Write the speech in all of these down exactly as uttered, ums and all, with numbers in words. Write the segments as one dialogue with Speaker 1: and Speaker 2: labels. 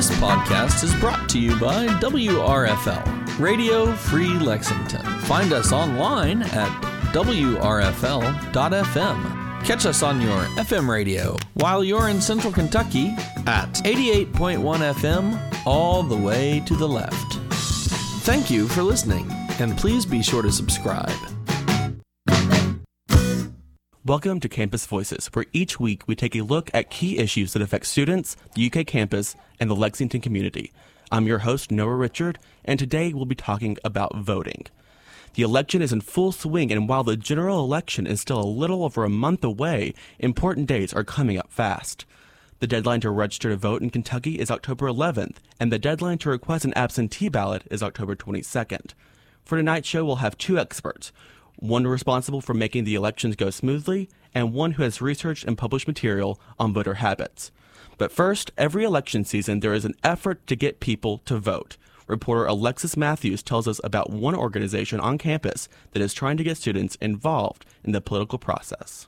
Speaker 1: This podcast is brought to you by W R F L, Radio Free Lexington. Find us online at W R F L dot F M. Catch us on your F M radio while you're in Central Kentucky at eighty-eight point one F M, all the way to the left. Thank you for listening, and please be sure to subscribe.
Speaker 2: Welcome to Campus Voices, where each week we take a look at key issues that affect students, the U K campus, and the Lexington community. I'm your host, Noah Richard, and today we'll be talking about voting. The election is in full swing, and while the general election is still a little over a month away, important days are coming up fast. The deadline to register to vote in Kentucky is October eleventh, and the deadline to request an absentee ballot is October twenty-second. For tonight's show, we'll have two experts, one responsible for making the elections go smoothly, and one who has researched and published material on voter habits. But first, every election season, there is an effort to get people to vote. Reporter Alexis Matthews tells us about one organization on campus that is trying to get students involved in the political process.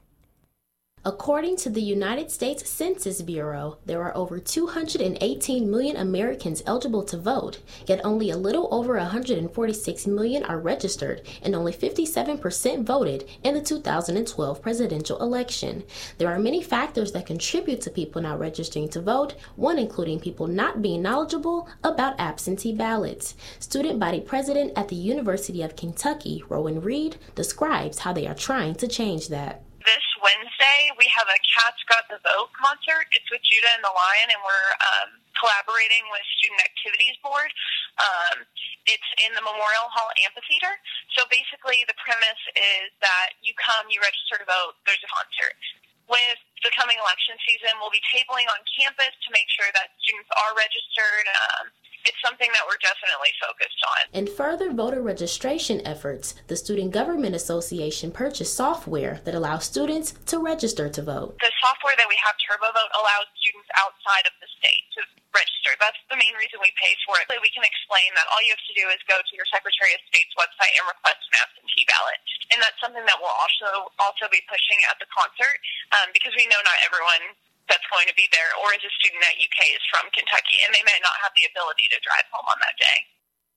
Speaker 3: According to the United States Census Bureau, there are over two hundred eighteen million Americans eligible to vote, yet only a little over one hundred forty-six million are registered, and only fifty-seven percent voted in the two thousand twelve presidential election. There are many factors that contribute to people not registering to vote, one including people not being knowledgeable about absentee ballots. Student body president at the University of Kentucky, Rowan Reed, describes how they are trying to change that.
Speaker 4: This Wednesday, we have a Cats Got the Vote concert. It's with Judah and the Lion, and we're um, collaborating with Student Activities Board. Um, it's in the Memorial Hall Amphitheater. So basically, the premise is that you come, you register to vote, there's a concert. With the coming election season, we'll be tabling on campus to make sure that students are registered. Um, It's something that we're definitely focused on.
Speaker 3: In further voter registration efforts, the Student Government Association purchased software that allows students to register to vote.
Speaker 4: The software that we have, TurboVote, allows students outside of the state to register. That's the main reason we pay for it. We can explain that all you have to do is go to your Secretary of State's website and request an absentee ballot. And that's something that we'll also also be pushing at the concert um, because we know not everyone that's going to be there or is a student at U K is from Kentucky, and they may not have the ability to drive home on that day.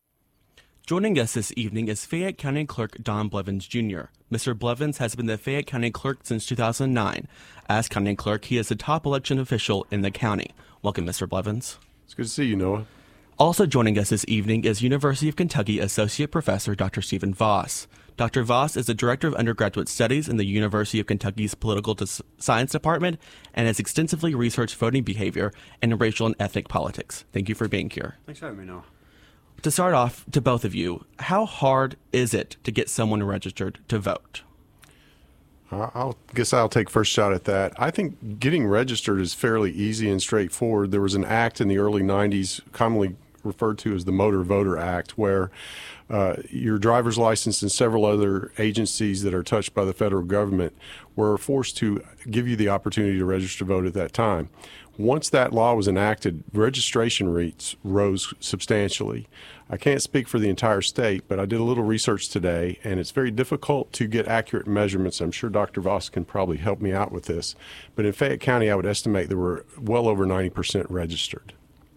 Speaker 2: Joining us this evening is Fayette County Clerk Don Blevins, Junior Mister Blevins has been the Fayette County Clerk since two thousand nine. As County Clerk, he is the top election official in the county. Welcome, Mister Blevins.
Speaker 5: It's good to see you, Noah.
Speaker 2: Also joining us this evening is University of Kentucky Associate Professor Doctor Stephen Voss. Doctor Voss is the Director of Undergraduate Studies in the University of Kentucky's Political Dis- Science Department and has extensively researched voting behavior and racial and ethnic politics. Thank you for being here.
Speaker 5: Thanks for having me, Noah.
Speaker 2: To start off, to both of you, how hard is it to get someone registered to vote?
Speaker 5: I guess I'll take first shot at that. I think getting registered is fairly easy and straightforward. There was an act in the early nineties, commonly referred to as the Motor Voter Act, where uh, your driver's license and several other agencies that are touched by the federal government were forced to give you the opportunity to register to vote at that time. Once that law was enacted, registration rates rose substantially. I can't speak for the entire state, but I did a little research today, and it's very difficult to get accurate measurements. I'm sure Doctor Voss can probably help me out with this. But in Fayette County, I would estimate there were well over ninety percent registered.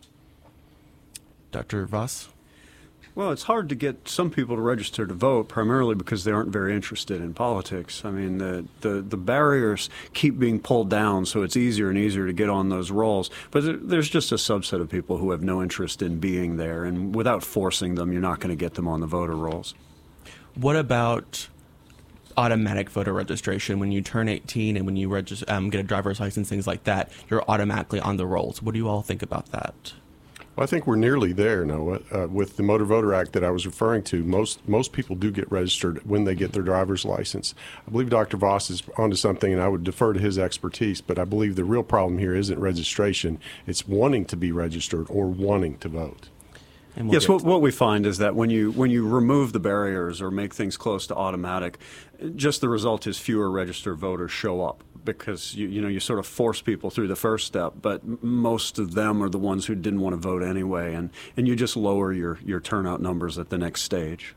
Speaker 2: Doctor Voss?
Speaker 6: Well, it's hard to get some people to register to vote, primarily because they aren't very interested in politics. I mean, the, the, the barriers keep being pulled down, so it's easier and easier to get on those rolls. But there's just a subset of people who have no interest in being there, and without forcing them, you're not going to get them on the voter rolls.
Speaker 2: What about automatic voter registration? When you turn eighteen and when you register, um, get a driver's license, things like that, you're automatically on the rolls. What do you all think about that?
Speaker 5: Well, I think we're nearly there, Noah. Uh, with the Motor Voter Act that I was referring to, most most people do get registered when they get their driver's license. I believe Doctor Voss is onto something, and I would defer to his expertise, but I believe the real problem here isn't registration. It's wanting to be registered or wanting to vote.
Speaker 6: We'll yes, what, what we find is that when you when you remove the barriers or make things close to automatic, just the result is fewer registered voters show up because you you know you sort of force people through the first step, but most of them are the ones who didn't want to vote anyway, and, and you just lower your, your turnout numbers at the next stage.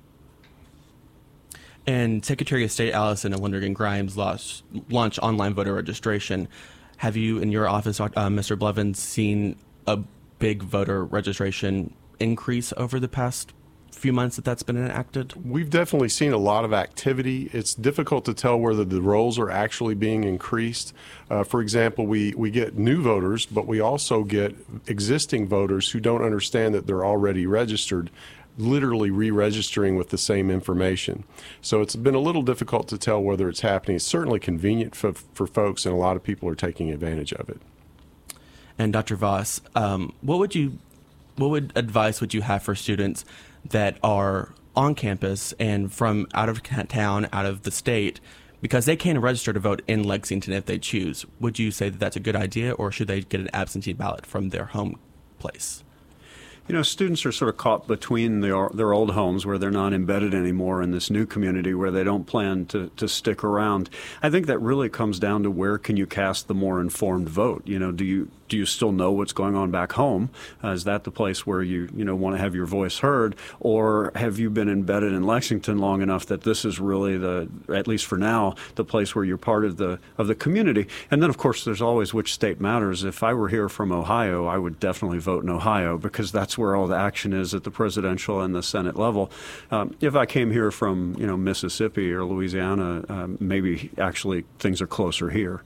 Speaker 2: And Secretary of State Allison Lundergan Grimes launched, launched online voter registration. Have you, in your office, uh, Mister Blevins, seen a big voter registration increase over the past few months that that's been enacted?
Speaker 5: We've definitely seen a lot of activity. It's difficult to tell whether the rolls are actually being increased. Uh, for example, we, we get new voters, but we also get existing voters who don't understand that they're already registered, literally re-registering with the same information. So it's been a little difficult to tell whether it's happening. It's certainly convenient for, for folks, and a lot of people are taking advantage of it.
Speaker 2: And Doctor Voss, um, what would you, what would advice would you have for students that are on campus and from out of town, out of the state, because they can register to vote in Lexington if they choose? Would you say that that's a good idea, or should they get an absentee ballot from their home place?
Speaker 6: You know, students are sort of caught between their, their old homes where they're not embedded anymore in this new community where they don't plan to, to stick around. I think that really comes down to where can you cast the more informed vote. You know, do you do you still know what's going on back home? Uh, is that the place where you, you know, want to have your voice heard? Or have you been embedded in Lexington long enough that this is really the, at least for now, the place where you're part of the of the community? And then, of course, there's always which state matters. If I were here from Ohio, I would definitely vote in Ohio because that's where all the action is at the presidential and the Senate level. Um, if I came here from, you know, Mississippi or Louisiana, um, maybe actually things are closer here.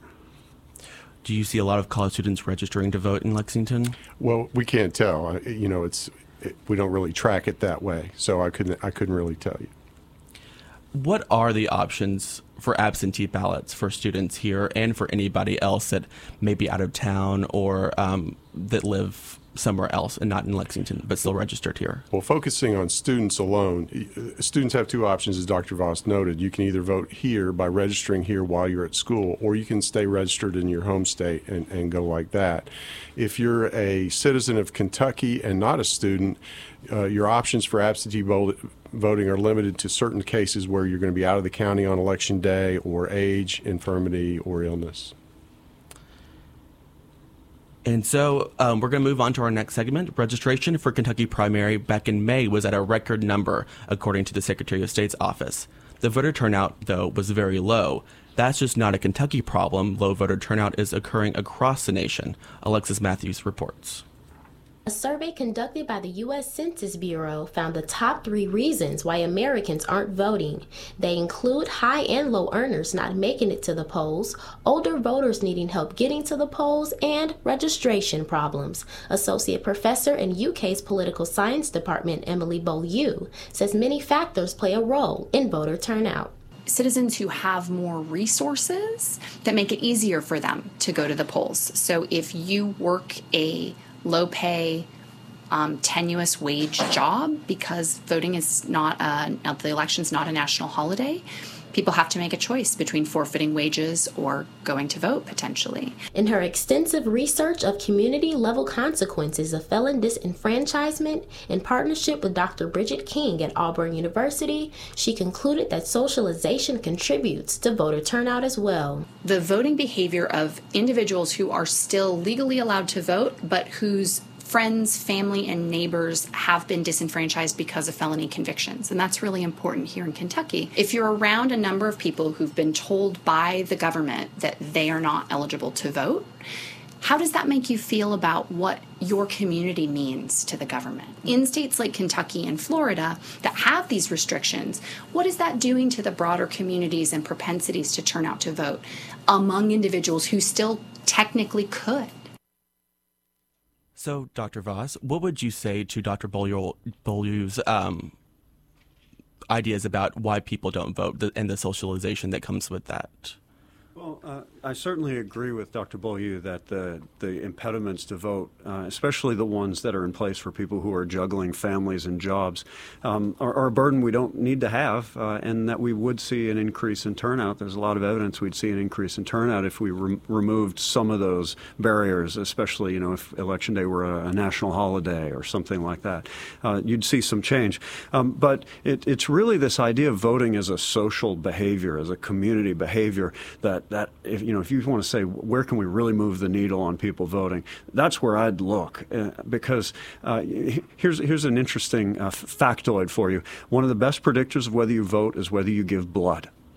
Speaker 2: Do you see a lot of college students registering to vote in Lexington?
Speaker 5: Well, we can't tell. I, you know, it's it, we don't really track it that way, so I couldn't I couldn't really tell you.
Speaker 2: What are the options for absentee ballots for students here and for anybody else that may be out of town or um, that live somewhere else and not in Lexington but still registered here?
Speaker 5: Well, focusing on students alone, students have two options, as Doctor Voss noted. You can either vote here by registering here while you're at school, or you can stay registered in your home state and, and go like that. If you're a citizen of Kentucky and not a student, uh, your options for absentee voting are limited to certain cases where you're going to be out of the county on election day, or age, infirmity, or illness.
Speaker 2: And so um, we're going to move on to our next segment. Registration for Kentucky primary back in May was at a record number, according to the Secretary of State's office. The voter turnout, though, was very low. That's just not a Kentucky problem. Low voter turnout is occurring across the nation. Alexis Matthews reports.
Speaker 3: A survey conducted by the U S Census Bureau found the top three reasons why Americans aren't voting. They include high and low earners not making it to the polls, older voters needing help getting to the polls, and registration problems. Associate Professor in U K's Political Science Department, Emily Beaulieu, says many factors play a role in voter turnout.
Speaker 7: Citizens who have more resources that make it easier for them to go to the polls. So if you work a low pay, um, tenuous wage job because voting is not, a, the election's not a national holiday, people have to make a choice between forfeiting wages or going to vote potentially.
Speaker 3: In her extensive research of community-level consequences of felon disenfranchisement, in partnership with Doctor Bridget King at Auburn University, she concluded that socialization contributes to voter turnout as well.
Speaker 7: The voting behavior of individuals who are still legally allowed to vote, but whose friends, family, and neighbors have been disenfranchised because of felony convictions. And that's really important here in Kentucky. If you're around a number of people who've been told by the government that they are not eligible to vote, how does that make you feel about what your community means to the government? In states like Kentucky and Florida that have these restrictions, what is that doing to the broader communities and propensities to turn out to vote among individuals who still technically could?
Speaker 2: So, Doctor Voss, what would you say to Doctor Beaulieu's um, ideas about why people don't vote and the socialization that comes with that?
Speaker 6: Well, uh, I certainly agree with Doctor Beaulieu that the, the impediments to vote, uh, especially the ones that are in place for people who are juggling families and jobs, um, are, are a burden we don't need to have, uh, and that we would see an increase in turnout. There's a lot of evidence we'd see an increase in turnout if we re- removed some of those barriers, especially, you know, if Election Day were a, a national holiday or something like that. Uh, you'd see some change. Um, but it, it's really this idea of voting as a social behavior, as a community behavior, that that if you know if you want to say where can we really move the needle on people voting, that's where I'd look, uh, because uh, here's here's an interesting uh, factoid for you. One of the best predictors of whether you vote is whether you give blood.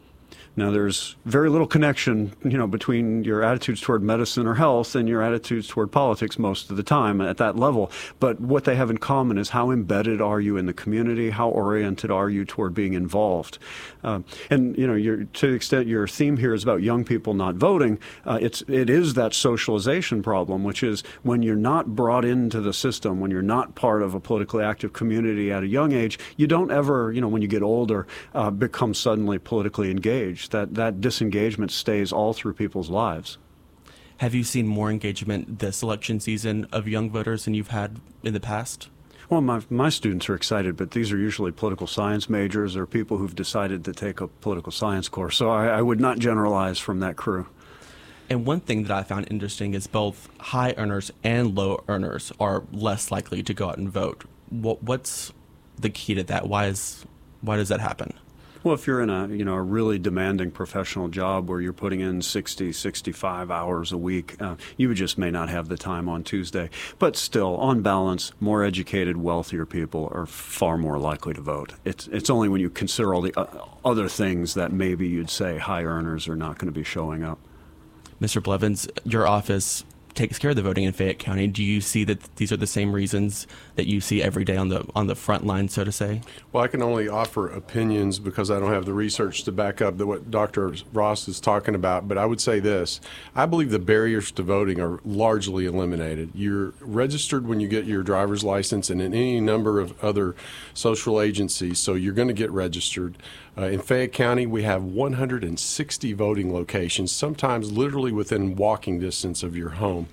Speaker 6: Now, there's very little connection, you know, between your attitudes toward medicine or health and your attitudes toward politics most of the time at that level. But what they have in common is how embedded are you in the community? How oriented are you toward being involved? Uh, and, you know, you're, to the extent your theme here is about young people not voting, uh, it's, it is that socialization problem, which is when you're not brought into the system, when you're not part of a politically active community at a young age, you don't ever, you know, when you get older, uh, become suddenly politically engaged. That, that disengagement stays all through people's lives.
Speaker 2: Have you seen more engagement this election season of young voters than you've had in the past?
Speaker 6: Well, my, my students are excited, but these are usually political science majors or people who've decided to take a political science course. So I, I would not generalize from that crew.
Speaker 2: And one thing that I found interesting is both high earners and low earners are less likely to go out and vote. What, what's the key to that? Why is why does that happen?
Speaker 6: Well, if you're in a, you know, a really demanding professional job where you're putting in sixty, sixty-five hours a week, uh, you just may not have the time on Tuesday. But still, on balance, more educated, wealthier people are far more likely to vote. It's, it's only when you consider all the uh, other things that maybe you'd say high earners are not going to be showing up.
Speaker 2: Mister Blevins, your office takes care of the voting in Fayette County. Do you see that these are the same reasons that you see every day on the on the front line, so to say?
Speaker 5: Well, I can only offer opinions because I don't have the research to back up that what Doctor Ross is talking about. But I would say this. I believe the barriers to voting are largely eliminated. You're registered when you get your driver's license and in any number of other social agencies, so you're going to get registered. Uh, in Fayette County, we have one hundred sixty voting locations, sometimes literally within walking distance of your home.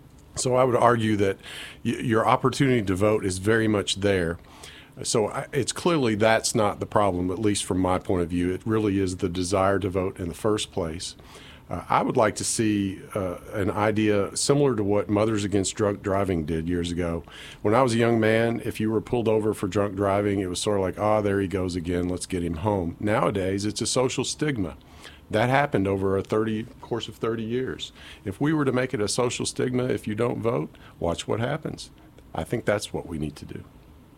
Speaker 5: So I would argue that y- your opportunity to vote is very much there. So I, it's clearly that's not the problem, at least from my point of view. It really is the desire to vote in the first place. Uh, I would like to see uh, an idea similar to what Mothers Against Drunk Driving did years ago. When I was a young man, if you were pulled over for drunk driving, it was sort of like, ah, oh, there he goes again, let's get him home. Nowadays, it's a social stigma. That happened over a thirty course of thirty years. If we were to make it a social stigma, if you don't vote, watch what happens. I think that's what we need to do.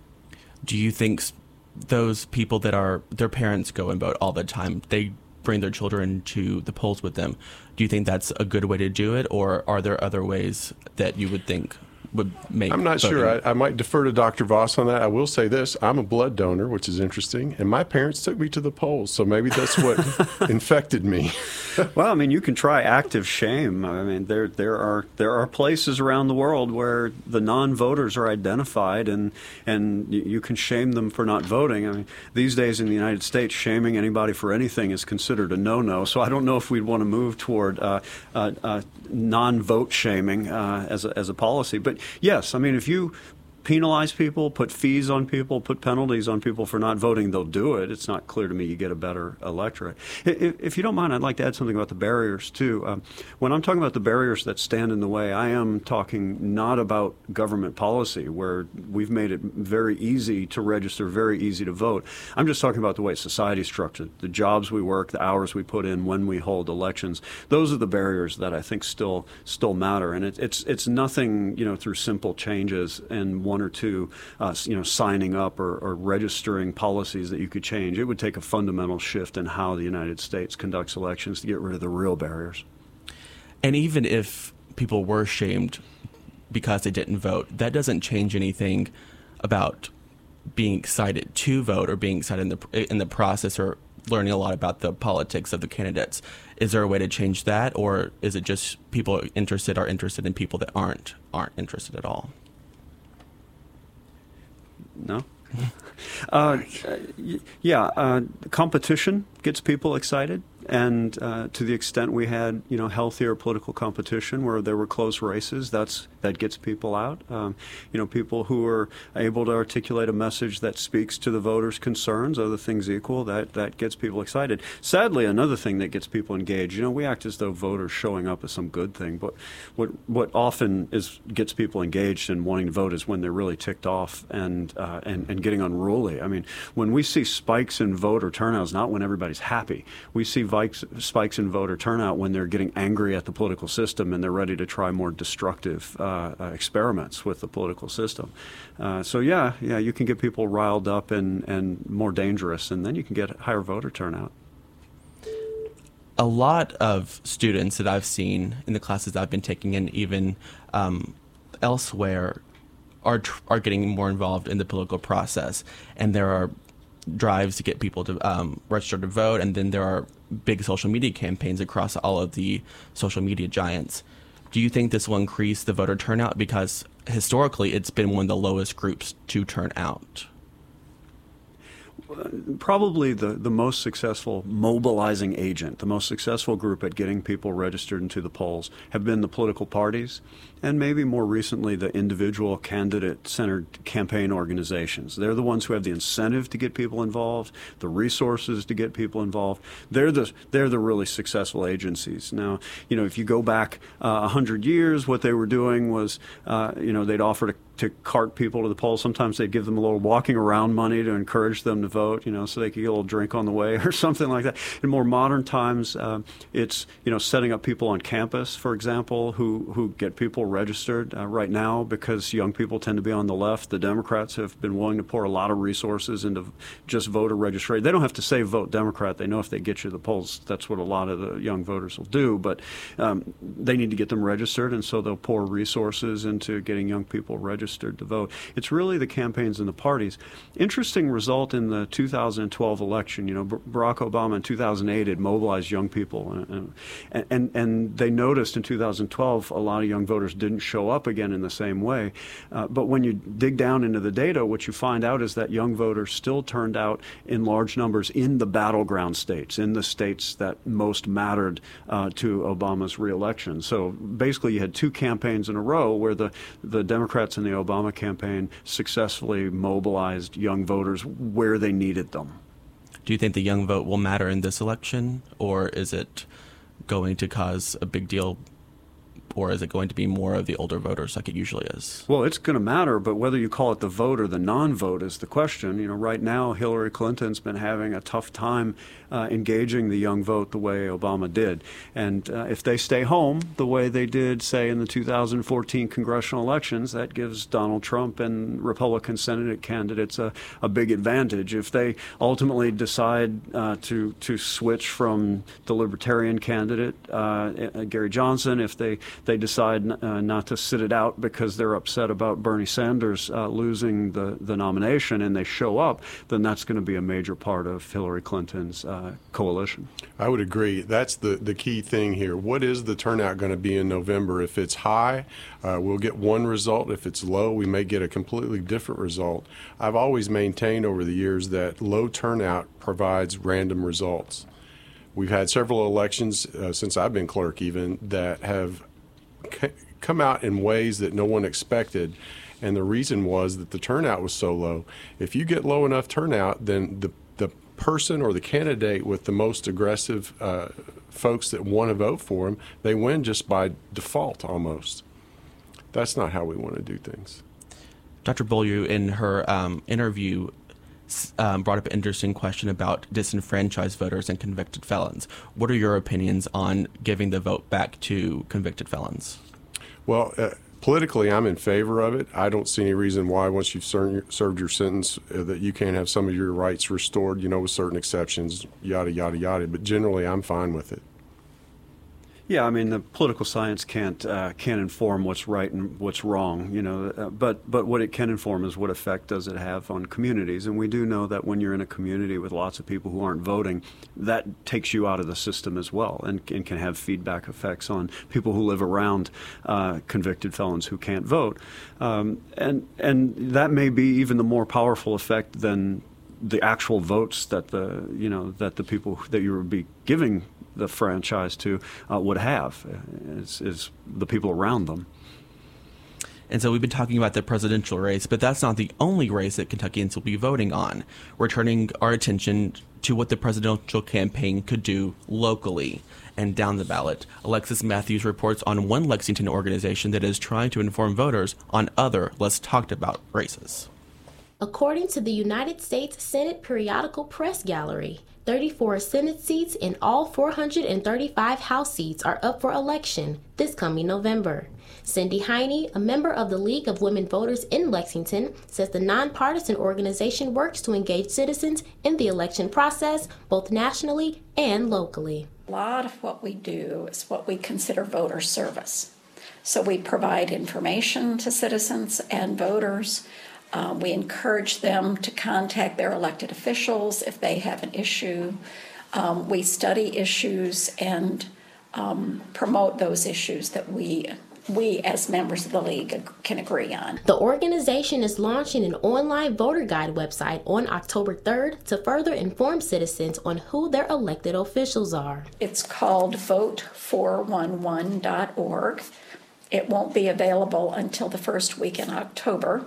Speaker 2: Do you think those people that are, their parents go and vote all the time, they bring their children to the polls with them, do you think that's a good way to do it, or are there other ways that you would think would make
Speaker 5: I'm not
Speaker 2: voting?
Speaker 5: sure. I, I might defer to Doctor Voss on that. I will say this. I'm a blood donor, which is interesting, and my parents took me to the polls, so maybe that's what infected me.
Speaker 6: Well, I mean, you can try active shame. I mean, there there are there are places around the world where the non-voters are identified, and and you can shame them for not voting. I mean, these days in the United States, shaming anybody for anything is considered a no-no. So I don't know if we'd want to move toward uh, uh, uh, non-vote shaming uh, as a, as a policy, but yes, I mean, if you penalize people, put fees on people, put penalties on people for not voting, they'll do it. It's not clear to me you get a better electorate. If, if you don't mind, I'd like to add something about the barriers, too. Um, when I'm talking about the barriers that stand in the way, I am talking not about government policy, where we've made it very easy to register, very easy to vote. I'm just talking about the way society's structured, the jobs we work, the hours we put in when we hold elections. Those are the barriers that I think still still matter. And it, it's it's nothing, you know, through simple changes and one or two, uh, you know, signing up or, or registering policies that you could change. It would take a fundamental shift in how the United States conducts elections to get rid of the real barriers.
Speaker 2: And even if people were shamed because they didn't vote, that doesn't change anything about being excited to vote or being excited in the in the process or learning a lot about the politics of the candidates. Is there a way to change that, or is it just people interested are interested in people that aren't aren't interested at all?
Speaker 6: No? uh, yeah, uh, competition gets people excited. And uh, to the extent we had, you know, healthier political competition where there were close races, that's that gets people out. Um, you know, people who are able to articulate a message that speaks to the voters' concerns, other things equal, that, that gets people excited. Sadly, another thing that gets people engaged, you know, we act as though voters showing up is some good thing, but what what often is gets people engaged and wanting to vote is when they're really ticked off and uh, and, and getting unruly. I mean, when we see spikes in voter turnout, it's not when everybody's happy. We see spikes in voter turnout when they're getting angry at the political system and they're ready to try more destructive uh, uh, experiments with the political system. Uh, so yeah, yeah, you can get people riled up and, and more dangerous, and then you can get higher voter turnout.
Speaker 2: a lot of students that I've seen in the classes I've been taking, and even um, elsewhere, are tr- are getting more involved in the political process. And there are drives to get people to um, register to vote, and then there are big social media campaigns across all of the social media giants. Do you think this will increase the voter turnout? Because historically, it's been one of the lowest groups to turn out.
Speaker 6: Probably the, the most successful mobilizing agent, the most successful group at getting people registered into the polls have been the political parties, and maybe more recently the individual candidate-centered campaign organizations. They're the ones who have the incentive to get people involved, the resources to get people involved. They're the they're the really successful agencies. Now, you know, if you go back a uh, hundred years, what they were doing was, uh, you know, they'd offer to to cart people to the polls. Sometimes they'd give them a little walking around money to encourage them to vote, you know, so they could get a little drink on the way or something like that. In more modern times, uh, it's, you know, setting up people on campus, for example, who, who get people registered. Uh, right now, because young people tend to be on the left, the Democrats have been willing to pour a lot of resources into just voter registration. They don't have to say vote Democrat. They know if they get you to the polls, that's what a lot of the young voters will do. But um, they need to get them registered, and so they'll pour resources into getting young people registered to vote. It's really the campaigns and the parties. Interesting result in the two thousand twelve election. You know, Barack Obama in two thousand eight had mobilized young people, and and, and, and they noticed in two thousand twelve a lot of young voters didn't show up again in the same way. Uh, but when you dig down into the data, what you find out is that young voters still turned out in large numbers in the battleground states, in the states that most mattered uh, to Obama's reelection. So basically, you had two campaigns in a row where the the Democrats and the Obama campaign successfully mobilized young voters where they needed them.
Speaker 2: Do you think the young vote will matter in this election, or is it going to cause a big deal, or is it going to be more of the older voters like it usually is?
Speaker 6: Well, it's going to matter, but whether you call it the vote or the non-vote is the question. You know, right now, Hillary Clinton's been having a tough time uh, engaging the young vote the way Obama did. And uh, if they stay home the way they did, say, in the two thousand fourteen congressional elections, that gives Donald Trump and Republican Senate candidates a, a big advantage. If they ultimately decide uh, to, to switch from the Libertarian candidate, uh, Gary Johnson, if they they decide uh, not to sit it out because they're upset about Bernie Sanders uh, losing the, the nomination, and they show up, then that's going to be a major part of Hillary Clinton's uh, coalition.
Speaker 5: I would agree. That's the, the key thing here. What is the turnout going to be in November? If it's high, uh, we'll get one result. If it's low, we may get a completely different result. I've always maintained over the years that low turnout provides random results. We've had several elections uh, since I've been clerk even that have come out in ways that no one expected, and the reason was that the turnout was so low. If you get low enough turnout, then the the person or the candidate with the most aggressive uh, folks that want to vote for him, they win just by default almost. That's not how we want to do things.
Speaker 2: Doctor Beaulieu, in her um, interview, Um, brought up an interesting question about disenfranchised voters and convicted felons. What are your opinions on giving the vote back to convicted felons?
Speaker 5: Well, uh, politically, I'm in favor of it. I don't see any reason why, once you've ser- served your sentence, uh, that you can't have some of your rights restored, you know, with certain exceptions, yada, yada, yada. But generally, I'm fine with it.
Speaker 6: Yeah, I mean, the political science can't uh, can't inform what's right and what's wrong, you know. Uh, but but what it can inform is what effect does it have on communities. And we do know that when you're in a community with lots of people who aren't voting, that takes you out of the system as well, and, and can have feedback effects on people who live around uh, convicted felons who can't vote. Um, and and that may be even the more powerful effect than the actual votes that the you know that the people that you would be giving the franchise to uh, would have is, is the people around them.
Speaker 2: And so we've been talking about the presidential race, but that's not the only race that Kentuckians will be voting on. We're turning our attention to what the presidential campaign could do locally and down the ballot. Alexis Matthews reports on one Lexington organization that is trying to inform voters on other less talked about races.
Speaker 3: According to the United States Senate Periodical Press Gallery, thirty-four Senate seats and all four hundred thirty-five House seats are up for election this coming November. Cindy Heine, a member of the League of Women Voters in Lexington, says the nonpartisan organization works to engage citizens in the election process, both nationally and locally.
Speaker 8: A lot of what we do is what we consider voter service. So we provide information to citizens and voters. Uh, we encourage them to contact their elected officials if they have an issue. Um, we study issues and um, promote those issues that we we as members of the league can agree on.
Speaker 3: The organization is launching an online voter guide website on October third to further inform citizens on who their elected officials are.
Speaker 8: It's called vote four one one dot org. It won't be available until the first week in October,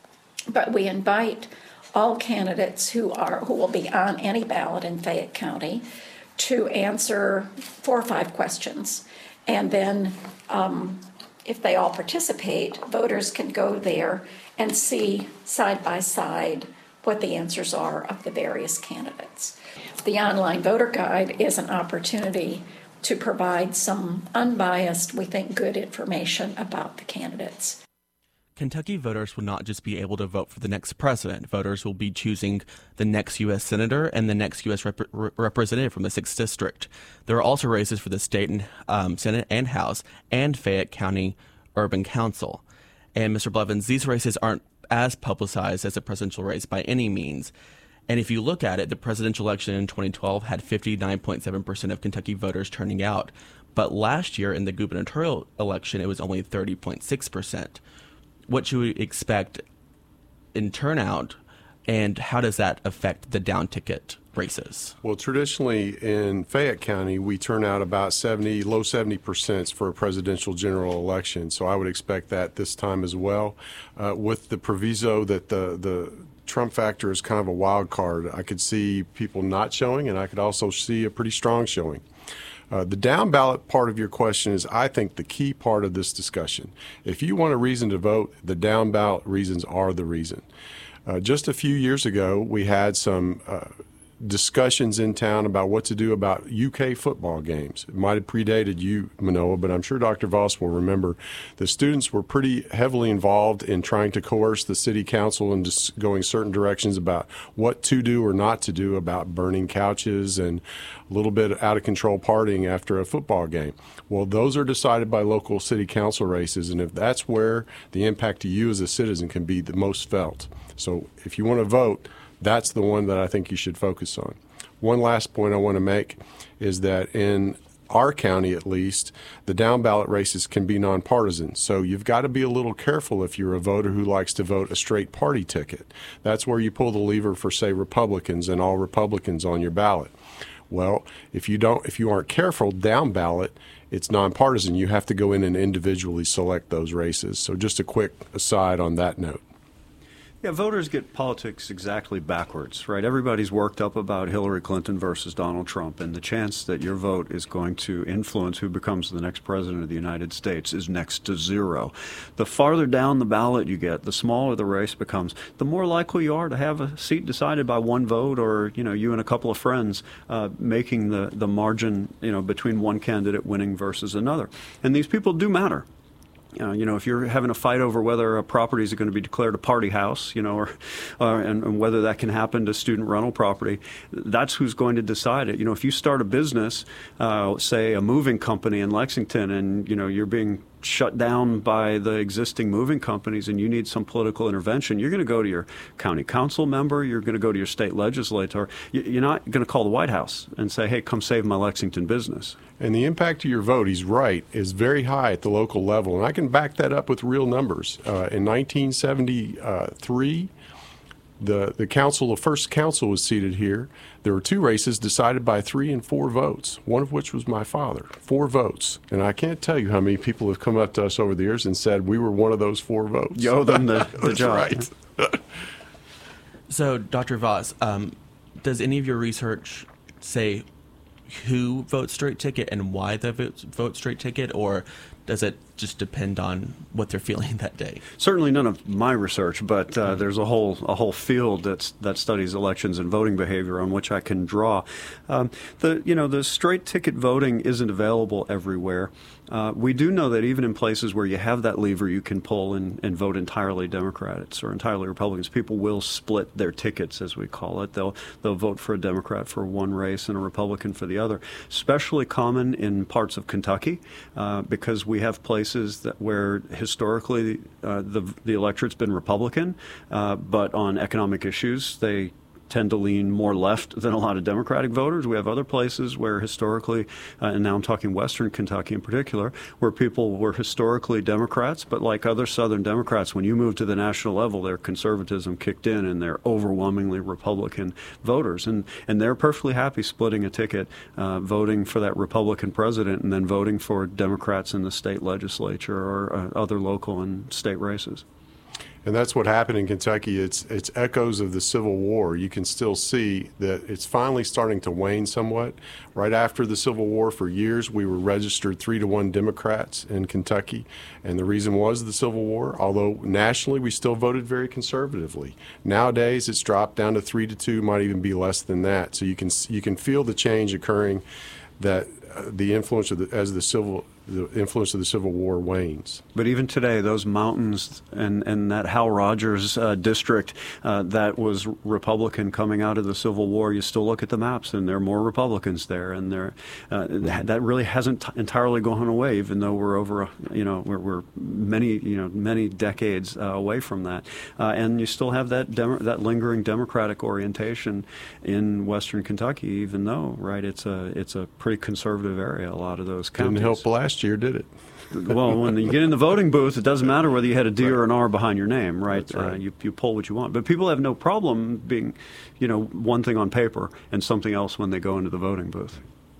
Speaker 8: but we invite all candidates who are who will be on any ballot in Fayette County to answer four or five questions. And then um, if they all participate, voters can go there and see side by side what the answers are of the various candidates. The online voter guide is an opportunity to provide some unbiased, we think, good information about the candidates.
Speaker 2: Kentucky voters will not just be able to vote for the next president. Voters will be choosing the next U S senator and the next U S rep- representative from the sixth District. There are also races for the state and um, Senate and House and Fayette County Urban Council. And Mister Blevins, these races aren't as publicized as a presidential race by any means. And if you look at it, the presidential election in twenty twelve had fifty-nine point seven percent of Kentucky voters turning out. But last year in the gubernatorial election, it was only thirty point six percent. What should we expect in turnout, and how does that affect the down ticket races?
Speaker 5: Well, traditionally in Fayette County, we turn out about seventy, low seventy percent for a presidential general election. So I would expect that this time as well, uh, with the proviso that the, the Trump factor is kind of a wild card. I could see people not showing, and I could also see a pretty strong showing. Uh, the down ballot part of your question is, I think, the key part of this discussion. If you want a reason to vote, the down ballot reasons are the reason. Uh, just a few years ago, we had some uh, discussions in town about what to do about U K football games. It might have predated you, Manoah, but I'm sure Doctor Voss will remember the students were pretty heavily involved in trying to coerce the city council into going certain directions about what to do or not to do about burning couches and a little bit out of control partying after a football game. Well, those are decided by local city council races, and if that's where the impact to you as a citizen can be the most felt. So if you want to vote, that's the one that I think you should focus on. One last point I want to make is that in our county, at least, the down ballot races can be nonpartisan. So you've got to be a little careful if you're a voter who likes to vote a straight party ticket. That's where you pull the lever for, say, Republicans and all Republicans on your ballot. Well, if you don't, if you aren't careful, down ballot, it's nonpartisan. You have to go in and individually select those races. So just a quick aside on that note.
Speaker 6: Yeah, voters get politics exactly backwards, right? Everybody's worked up about Hillary Clinton versus Donald Trump, and the chance that your vote is going to influence who becomes the next president of the United States is next to zero. The farther down the ballot you get, the smaller the race becomes, the more likely you are to have a seat decided by one vote, or, you know, you and a couple of friends uh, making the, the margin, you know, between one candidate winning versus another. And these people do matter. Uh, you know, if you're having a fight over whether a property is going to be declared a party house, you know, or, or and, and whether that can happen to student rental property, that's who's going to decide it. You know, if you start a business, uh, say a moving company in Lexington, and, you know, you're being shut down by the existing moving companies and you need some political intervention, you're going to go to your county council member, you're going to go to your state legislator. You're not going to call the White House and say, hey, come save my Lexington business.
Speaker 5: And the impact of your vote, he's right, is very high at the local level. And I can back that up with real numbers. Uh, in nineteen seventy-three, the, the council, the first council was seated here. There were two races decided by three and four votes, one of which was my father. Four votes. And I can't tell you how many people have come up to us over the years and said we were one of those four votes.
Speaker 6: You owe them the, the
Speaker 5: That's
Speaker 6: job.
Speaker 5: Right.
Speaker 2: So, Doctor Voss, um, does any of your research say who votes straight ticket and why they vote, vote straight ticket, or does it just depend on what they're feeling that day?
Speaker 6: Certainly none of my research, but uh, there's a whole a whole field that's that studies elections and voting behavior on which I can draw. Um, the you know the straight ticket voting isn't available everywhere. Uh, we do know that even in places where you have that lever, you can pull and, and vote entirely Democrats or entirely Republicans. People will split their tickets, as we call it. They'll they'll vote for a Democrat for one race and a Republican for the other. Especially common in parts of Kentucky, uh, because we have places that where historically uh, the the electorate's been Republican, uh, but on economic issues they tend to lean more left than a lot of Democratic voters. We have other places where historically, uh, and now I'm talking Western Kentucky in particular, where people were historically Democrats, but like other Southern Democrats, when you move to the national level, their conservatism kicked in and they're overwhelmingly Republican voters. And, and they're perfectly happy splitting a ticket, uh, voting for that Republican president and then voting for Democrats in the state legislature or uh, other local and state races.
Speaker 5: And that's what happened in Kentucky. It's it's echoes of the Civil War. You can still see that it's finally starting to wane somewhat. Right after the Civil War, for years, we were registered three to one Democrats in Kentucky. And the reason was the Civil War, although nationally we still voted very conservatively. Nowadays, it's dropped down to three to two, might even be less than that. So you can you can feel the change occurring, that uh, the influence of the, as the civil the influence of the Civil War wanes.
Speaker 6: But even today, those mountains and, and that Hal Rogers uh, district uh, that was Republican coming out of the Civil War, you still look at the maps and there are more Republicans there, and there uh, that really hasn't t- entirely gone away, even though we're over, you know, we're, we're many, you know, many decades uh, away from that. Uh, and you still have that Demo- that lingering Democratic orientation in Western Kentucky, even though, right, it's a it's a pretty conservative area. A lot of those counties.
Speaker 5: Didn't help last year, did it?
Speaker 6: Well, when you get in the voting booth, it doesn't matter whether you had a D or an R behind your name, right?
Speaker 5: That's right.
Speaker 6: Uh, you, you poll what you want. But people have no problem being, you know, one thing on paper and something else when they go into the voting booth.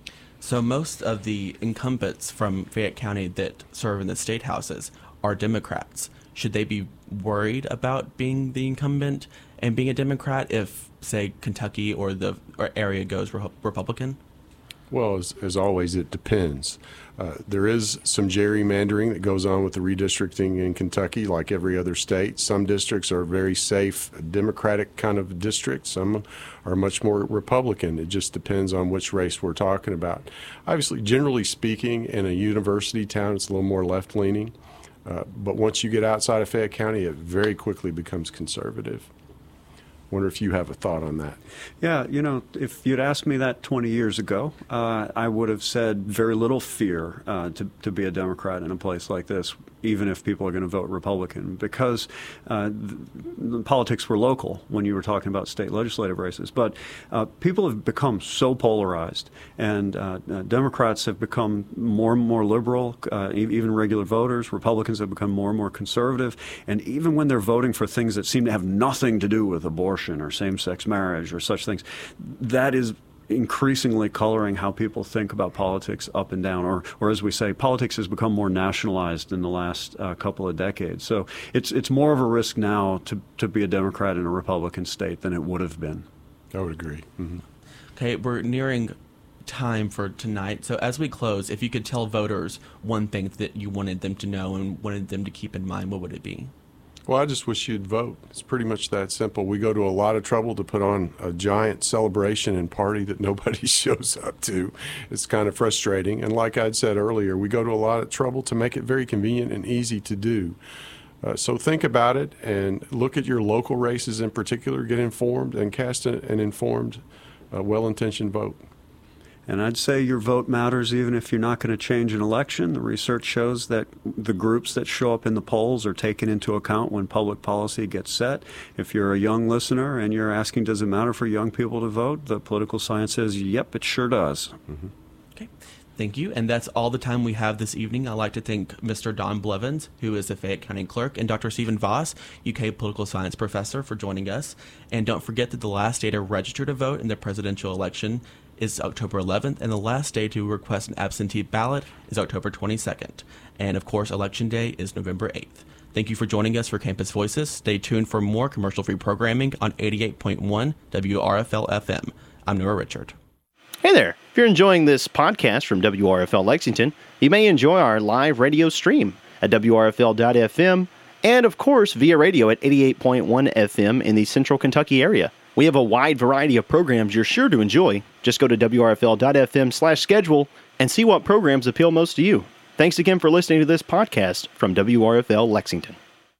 Speaker 2: So most of the incumbents from Fayette County that serve in the state houses are Democrats. Should they be worried about being the incumbent and being a Democrat if, say, Kentucky or the or area goes re- Republican?
Speaker 5: Well, as, as always, it depends. Uh, there is some gerrymandering that goes on with the redistricting in Kentucky, like every other state. Some districts are very safe, Democratic kind of districts. Some are much more Republican. It just depends on which race we're talking about. Obviously, generally speaking, in a university town, it's a little more left-leaning. Uh, but once you get outside of Fayette County, it very quickly becomes conservative. Wonder if you have a thought on that.
Speaker 6: Yeah, you know, if you'd asked me that twenty years ago, uh, I would have said very little fear uh, to, to be a Democrat in a place like this, even if people are going to vote Republican, because uh, the, the politics were local when you were talking about state legislative races. But uh, people have become so polarized, and uh, uh, Democrats have become more and more liberal, uh, even regular voters. Republicans have become more and more conservative, and even when they're voting for things that seem to have nothing to do with abortion or same-sex marriage or such things, that is increasingly coloring how people think about politics up and down, or, or as we say, politics has become more nationalized in the last uh, couple of decades. So it's it's more of a risk now to, to be a Democrat in a Republican state than it would have been.
Speaker 5: I would agree. Mm-hmm.
Speaker 2: Okay, we're nearing time for tonight. So as we close, if you could tell voters one thing that you wanted them to know and wanted them to keep in mind, what would it be?
Speaker 5: Well, I just wish you'd vote. It's pretty much that simple. We go to a lot of trouble to put on a giant celebration and party that nobody shows up to. It's kind of frustrating. And like I'd said earlier, we go to a lot of trouble to make it very convenient and easy to do. Uh, so think about it and look at your local races in particular, get informed, and cast a, an informed, uh, well-intentioned vote.
Speaker 6: And I'd say your vote matters even if you're not going to change an election. The research shows that the groups that show up in the polls are taken into account when public policy gets set. If you're a young listener and you're asking, does it matter for young people to vote? The political science says, yep, it sure does.
Speaker 5: Mm-hmm.
Speaker 2: Okay. Thank you. And that's all the time we have this evening. I'd like to thank Mister Don Blevins, who is the Fayette County Clerk, and Doctor Stephen Voss, U K Political Science Professor, for joining us. And don't forget that the last day to register to vote in the presidential election is October eleventh, and the last day to request an absentee ballot is October twenty-second. And, of course, Election Day is November eighth. Thank you for joining us for Campus Voices. Stay tuned for more commercial-free programming on eighty-eight point one W R F L F M. I'm Noah Richard.
Speaker 9: Hey there. If you're enjoying this podcast from W R F L Lexington, you may enjoy our live radio stream. at W R F L dot F M, and of course via radio at eighty-eight point one F M in the Central Kentucky area. We have a wide variety of programs you're sure to enjoy. Just go to W R F L dot F M slash schedule and see what programs appeal most to you. Thanks again for listening to this podcast from W R F L Lexington.